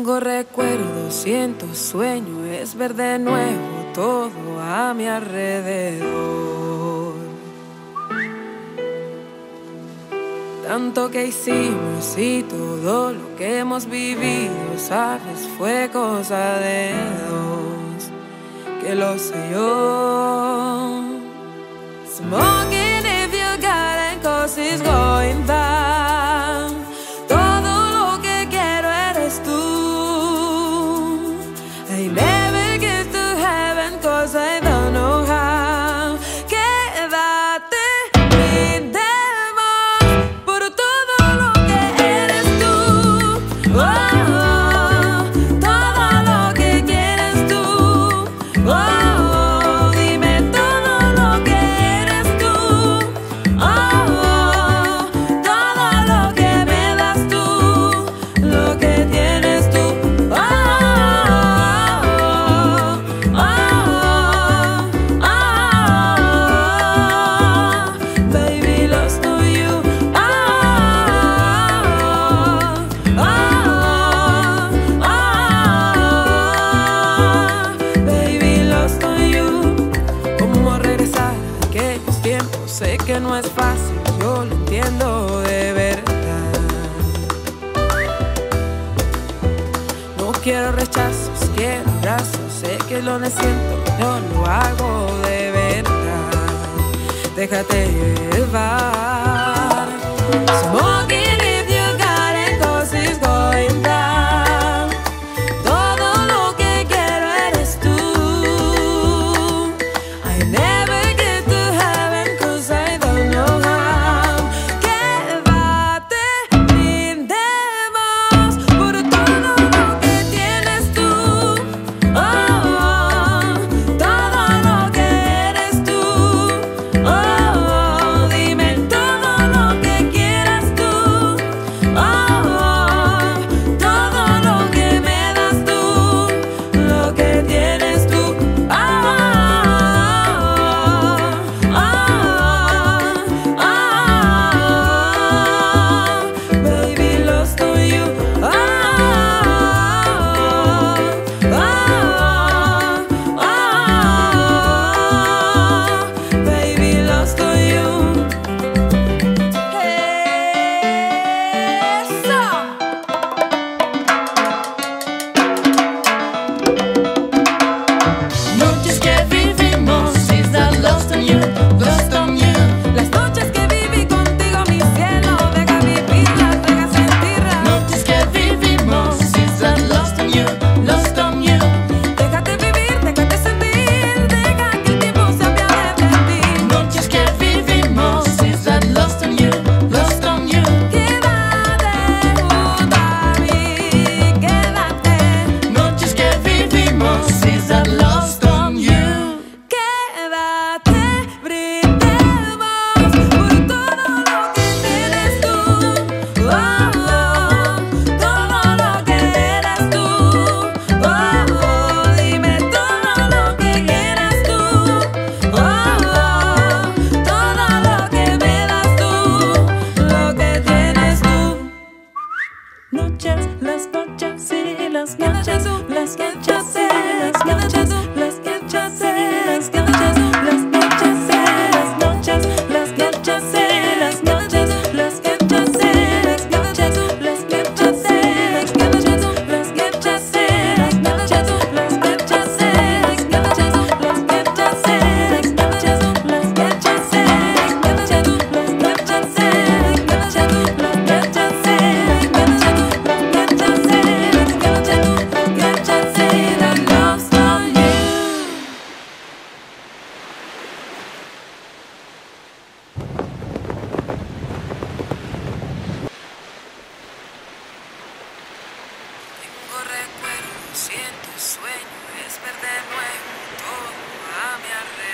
Tengo recuerdos, siento sueño, es ver de nuevo todo a mi alrededor. Tanto que hicimos y todo lo que hemos vivido, sabes, fue cosa de dos, que lo sé yo. Smoking if you got it, 'cause it's going down. Todo lo que quiero eres tú. I never get to heaven 'cause I don't know how. Quédate sin demás por todo lo que eres tú. Oh, todo lo que quieres tú. Oh, dime todo lo que eres tú. Oh, todo lo que me das tú, lo que tienes tú. Oh, oh, oh, oh, baby, lost to you. Oh, oh, oh, baby, lost to you. ¿Cómo regresar a aquellos tiempos? Sé que no es fácil, yo lo entiendo de verdad. No quiero rechazos, quiero abrazos. Sé que lo necesito, yo lo hago de verdad. Déjate llevar. Smoking if you got it, 'cause it's going down. Todo lo que quiero eres tú. I never get to heaven 'cause I don't know how. Quédate sin demás por todo lo que tienes tú. Oh, todo lo que eres tú. Oh, dime todo lo que quieras tú. Oh, todo lo que me das tú, lo que tienes tú. Oh, oh, oh, baby, lost to you. Oh, oh, oh, baby, lost to you. Eso. Noches que vivimos, is that lost on you, lost on you. Las noches que viví contigo, mi cielo, deja vivirlas, deja sentirlas. Noches que vivimos, is that lost on you, lost on you. Déjate vivir, déjate sentir, deja que el tiempo se apiade de ti. Noches que vivimos, is that lost on you, lost on you. Quédate junto a mí, quédate. Noches que vivimos, is that lost on you. Quédate, brindemos por todo lo que tienes tú. Oh, todo lo que eres tú. Oh, dime todo lo que quieras tú. Oh, todo lo que me das tú, lo que tienes tú. Noches, las noches y las noches, las noches y las noches, las noches y las noches, las noches y las noches, las noches y las noches, las noches y las noches, las noches y las noches, las noches y las noches, las noches y las noches, las noches y las noches, las noches y las noches, las noches y las noches, las noches y las noches, las lost on you. Tengo recuerdos, siento sueño, es ver de nuevo todo a mi alrededor.